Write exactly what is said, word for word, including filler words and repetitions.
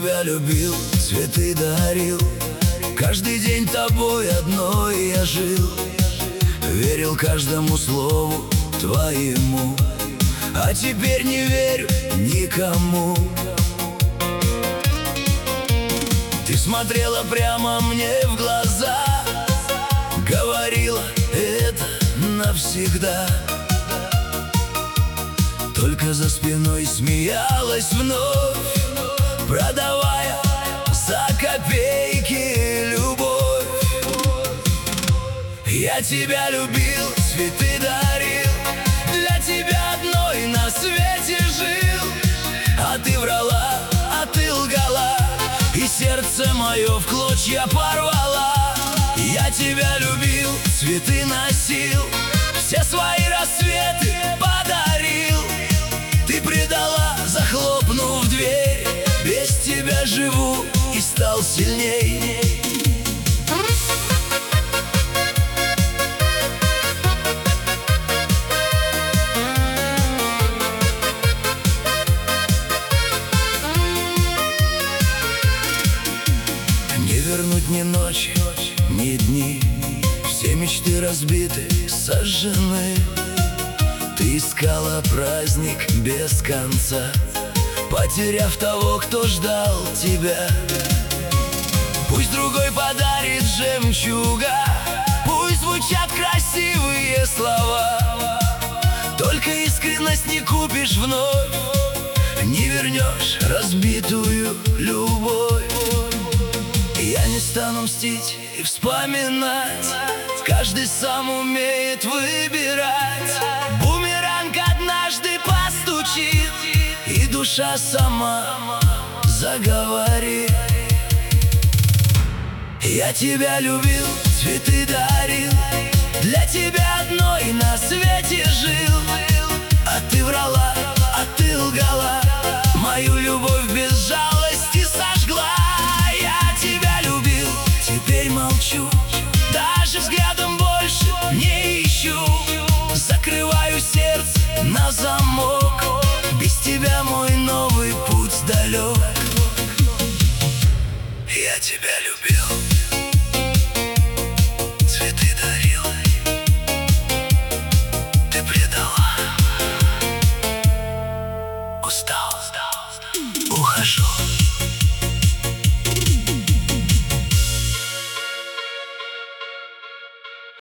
тебя любил, цветы дарил, каждый день тобой одной я жил. Верил каждому слову твоему, а теперь не верю никому. Ты смотрела прямо мне в глаза, говорила, это навсегда. Только за спиной смеялась вновь, продавая за копейки любовь. Я тебя любил, цветы дарил, для тебя одной на свете жил. А ты врала, а ты лгала, и сердце мое в клочья порвала. Я тебя любил, цветы носил, все свои рассветы подарил. Ты предала, захлопнув дверь, без тебя живу и стал сильней. Не вернуть ни ночи, ни дни, все мечты разбиты, сожжены. Ты искала праздник без конца, потеряв того, кто ждал тебя. Пусть другой подарит жемчуга, пусть звучат красивые слова, только искренность не купишь вновь, не вернешь разбитую любовь. Я не стану мстить и вспоминать, каждый сам умеет выбирать. Бумеранг однажды постучит, и душа сама заговорит. Я тебя любил, цветы дарил, для тебя одной на свете жил. А ты врала, а ты лгала, мою любовь без жалости сожгла. Я тебя любил, теперь молчу, даже взглядом больше не ищу. Закрываю сердце на замок, без тебя мой новый путь далек. Я тебя любил.